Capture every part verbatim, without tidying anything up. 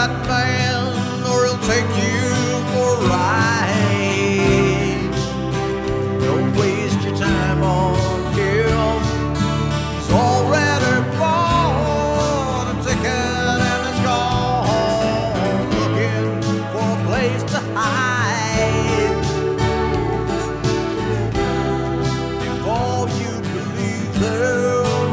that man, or he'll take you for a ride. Don't waste your time on him. He's already bought a ticket and it's gone, looking for a place to hide. If all you believe them,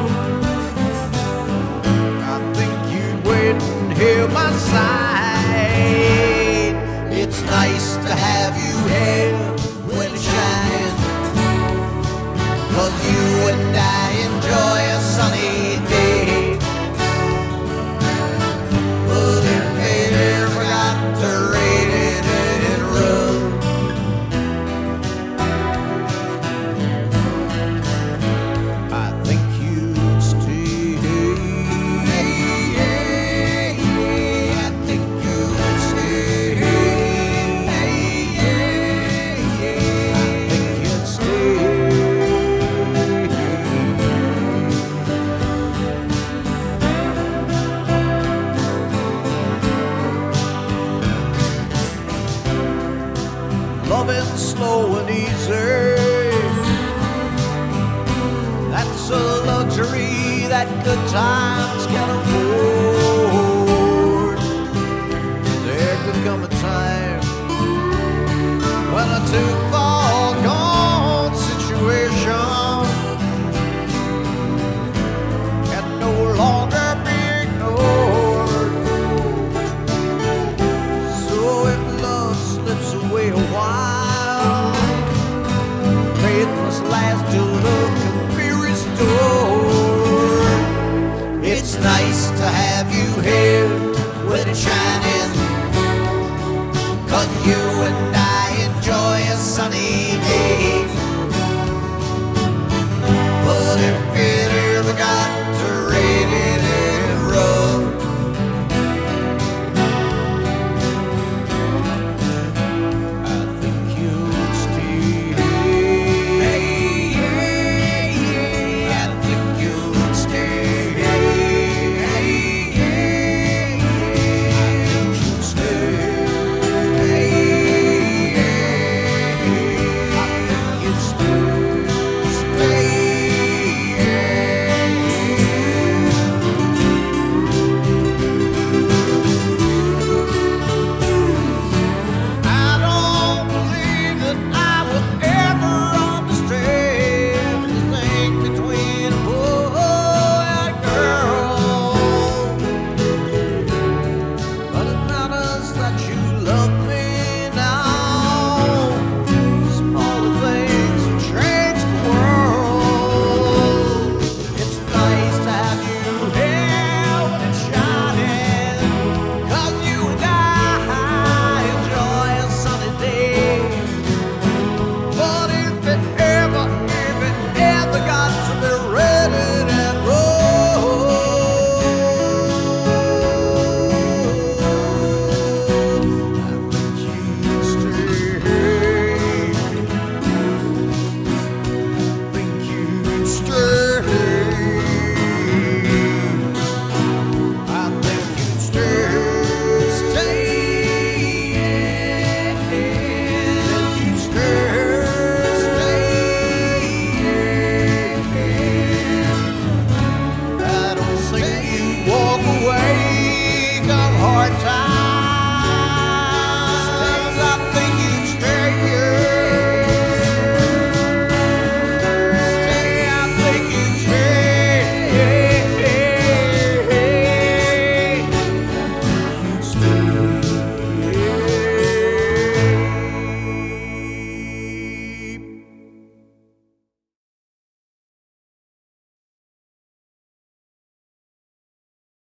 I think you'd wait and hear my side. It's nice to have you here when it's shining, 'cause you and I enjoy a sunny day. But if they ever got to rain and rough, I think you'd stay. I think you'd stay. I think you'd stay. Loving slow and easy, that's a luxury that good times can afford. There could come a time when a too far